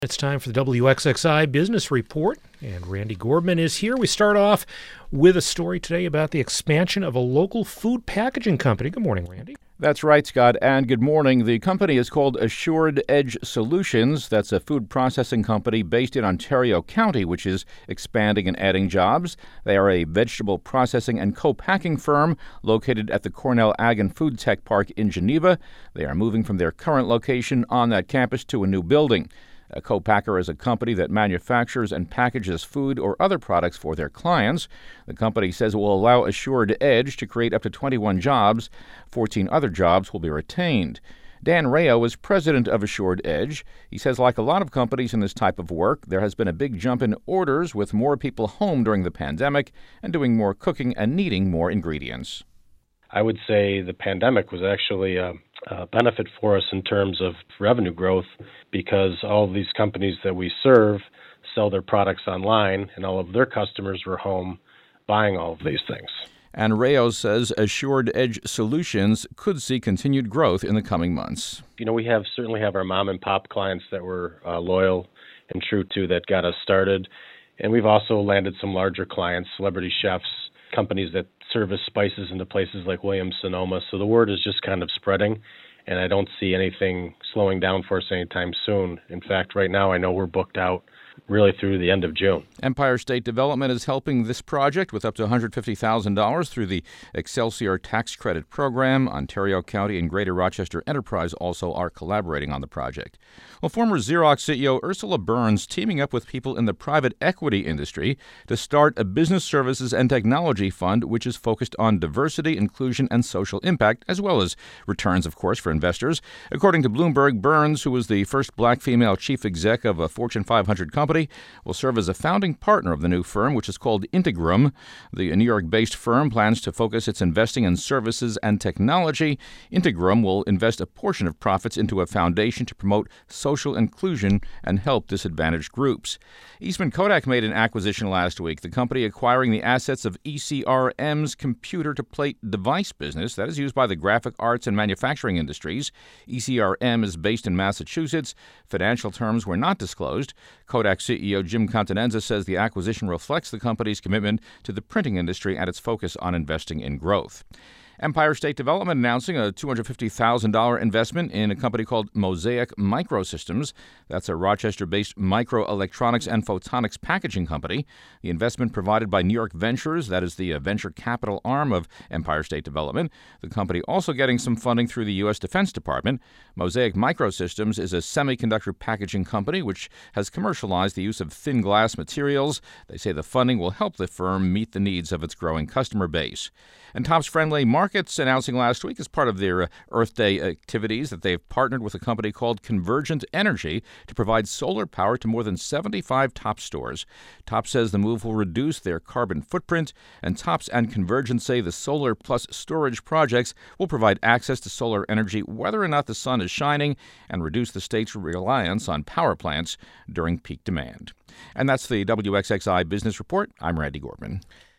It's time for the WXXI Business Report, and Randy Gordman is here. We start off with a story today about the expansion of a local food packaging company. Good morning, Randy. That's right, Scott, and good morning. The company is called Assured Edge Solutions. That's a food processing company based in Ontario County, which is expanding and adding jobs. They are a vegetable processing and co-packing firm located at the Cornell Ag and Food Tech Park in Geneva. They are moving from their current location on that campus to a new building. A co-packer is a company that manufactures and packages food or other products for their clients. The company says it will allow Assured Edge to create up to 21 jobs. 14 other jobs will be retained. Dan Rayo is president of Assured Edge. He says, like a lot of companies in this type of work, there has been a big jump in orders with more people home during the pandemic and doing more cooking and needing more ingredients. I would say the pandemic was actually a benefit for us in terms of revenue growth because all of these companies that we serve sell their products online and all of their customers were home buying all of these things. And Rayo says Assured Edge Solutions could see continued growth in the coming months. You know, we certainly have our mom and pop clients that we're loyal and true to that got us started. And we've also landed some larger clients, celebrity chefs, companies that service spices into places like Williams-Sonoma. So the word is just kind of spreading, and I don't see anything slowing down for us anytime soon. In fact, right now I know we're booked out really through the end of June. Empire State Development is helping this project with up to $150,000 through the Excelsior Tax Credit Program. Ontario County and Greater Rochester Enterprise also are collaborating on the project. Well, former Xerox CEO Ursula Burns teaming up with people in the private equity industry to start a business services and technology fund which is focused on diversity, inclusion, and social impact, as well as returns, of course, for investors. According to Bloomberg, Burns, who was the first black female chief exec of a Fortune 500 company, will serve as a founding partner of the new firm, which is called Integrum. The New York-based firm plans to focus its investing in services and technology. Integrum will invest a portion of profits into a foundation to promote social inclusion and help disadvantaged groups. Eastman Kodak made an acquisition last week, the company acquiring the assets of ECRM's computer-to-plate device business that is used by the graphic arts and manufacturing industries. ECRM is based in Massachusetts. Financial terms were not disclosed. Kodak CEO Jim Continenza says the acquisition reflects the company's commitment to the printing industry and its focus on investing in growth. Empire State Development announcing a $250,000 investment in a company called Mosaic Microsystems. That's a Rochester-based microelectronics and photonics packaging company. The investment provided by New York Ventures, that is the venture capital arm of Empire State Development. The company also getting some funding through the U.S. Defense Department. Mosaic Microsystems is a semiconductor packaging company which has commercialized the use of thin glass materials. They say the funding will help the firm meet the needs of its growing customer base. And Tops Friendly Markets announcing last week as part of their Earth Day activities that they've partnered with a company called Convergent Energy to provide solar power to more than 75 Tops stores. Tops says the move will reduce their carbon footprint, and Tops and Convergent say the solar plus storage projects will provide access to solar energy whether or not the sun is shining and reduce the state's reliance on power plants during peak demand. And that's the WXXI Business Report. I'm Randy Gordman.